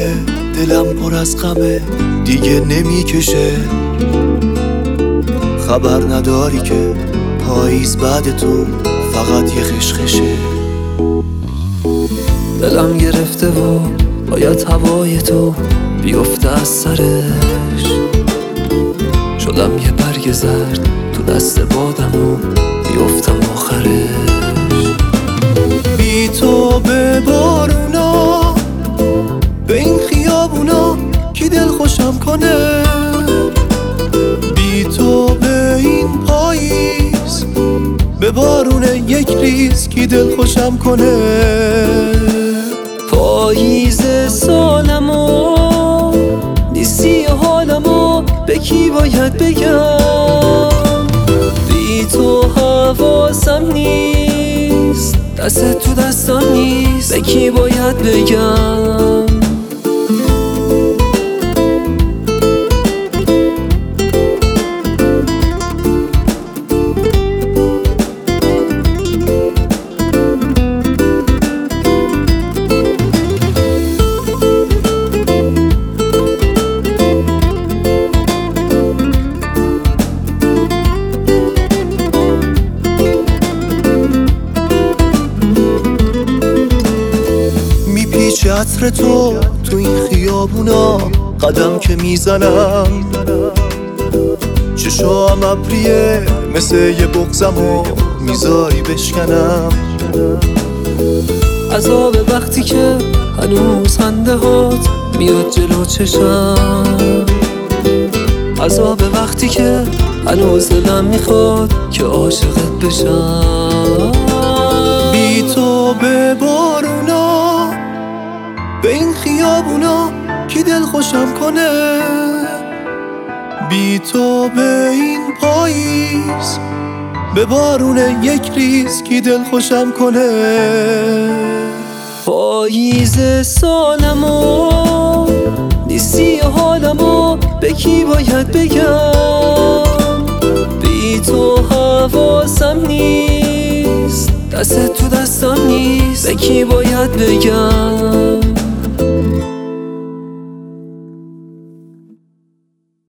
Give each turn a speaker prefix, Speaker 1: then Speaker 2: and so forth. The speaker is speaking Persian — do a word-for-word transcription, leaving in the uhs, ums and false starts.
Speaker 1: حاله، دلم پر از غمه دیگه نمیکشه. خبر نداری که پاییز بعد تو فقط یه خشخشه.
Speaker 2: دلم گرفته و باید هوای تو بیفته از سرش. شدم یه برگ زرد تو دست بادم و بیفتم آخرش.
Speaker 1: بی تو به بارونا، به این خیابونا کی دل خوشم کنه. بی تو به این پاییز، به بارون یک ریز کی دل خوشم کنه.
Speaker 2: پاییز سالمو نیستی حالمو به کی باید بگم. بی تو حواسم نیست، دست تو دستم نیست، به کی باید بگم.
Speaker 1: پیچ عطر تو تو این خیابونا قدم که میزنم. چشام ابریه مثل یه بغضم و میذاری بشکنم.
Speaker 2: عذاب وقتی که هنوز خنده هات میاد جلو چشم. عذاب وقتی که هنوز دلم میخواد که عاشقت بشم.
Speaker 1: بی تو به بارونا، به این خیابونا کی دل خوشم کنه. بی تو به این پاییز، به بارون یک ریز کی دل خوشم کنه.
Speaker 2: پاییز سالمو نیستی حالمو به کی باید بگم. بی تو حواسم نیست، دست تو دستم نیست، به کی باید بگم.